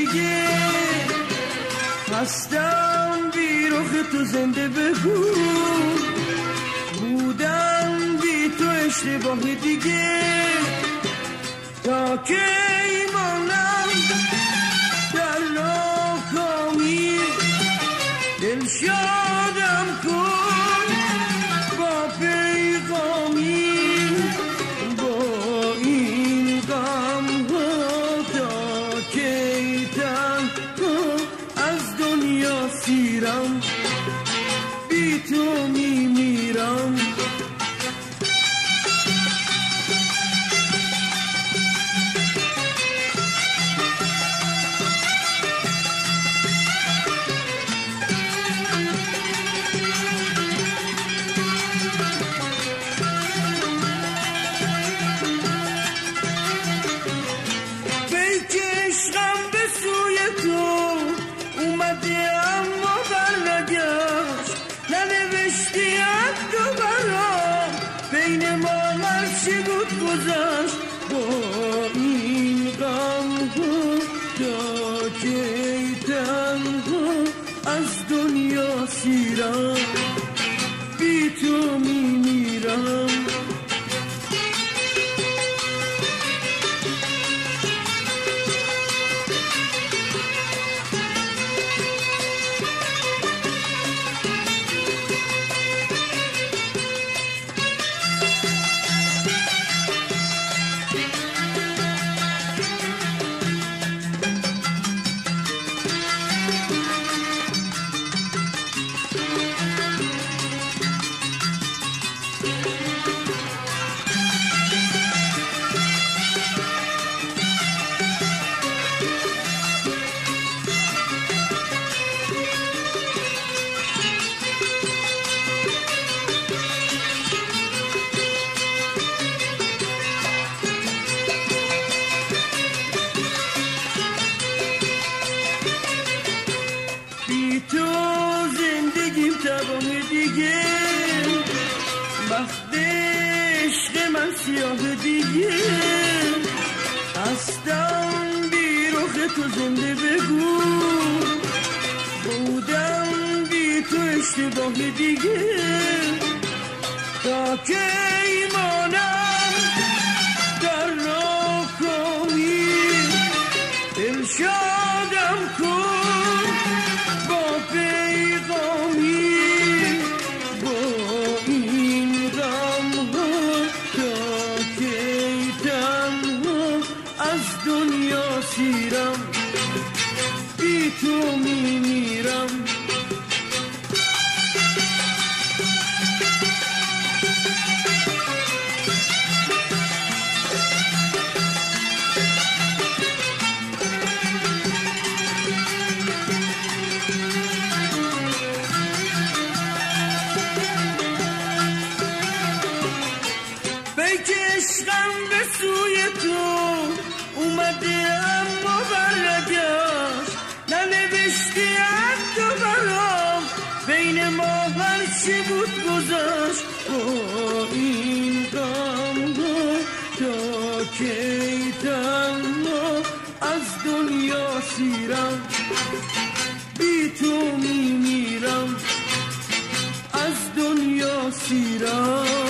دیگه هستم بی رخ تو زنده بگو بودم بی تو اشتباه دیگه تا که ایمانم در ناکامی دل شادم کن با پیغامی با این غم ها تا که تنها از دنیا سیرم بی تو میمیرم گذشت با این غم ها تا که تنها از دنیا سیرم بی تو میمیرم دیگه وقت عشق من سیاه دیگه هستم بی رخ تو زنده بگو بودم بی تو اشتباه دیگه تا که ایمانم در ناکامی دل شادم کن با پیغامی از دنیا سیرم بی تو میمیرم بیک عشقم به سوی تو اومده اما برگشت ننوشتی حتی برام بین ما هرچی بود گذشت با این غم ها تا که تنها از دنیا سیرم بی تو میمیرم از دنیا سیرم